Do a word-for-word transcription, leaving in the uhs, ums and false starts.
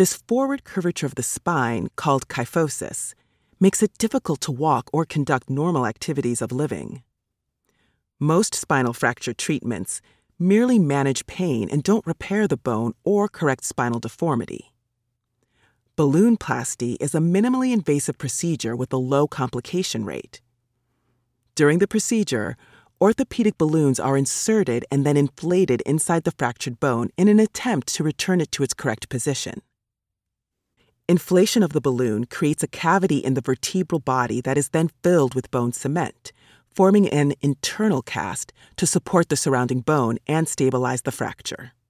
This forward curvature of the spine, called kyphosis, makes it difficult to walk or conduct normal activities of living. Most spinal fracture treatments merely manage pain and don't repair the bone or correct spinal deformity. Balloonplasty is a minimally invasive procedure with a low complication rate. During the procedure, orthopedic balloons are inserted and then inflated inside the fractured bone in an attempt to return it to its correct position. Inflation of the balloon creates a cavity in the vertebral body that is then filled with bone cement, forming an internal cast to support the surrounding bone and stabilize the fracture.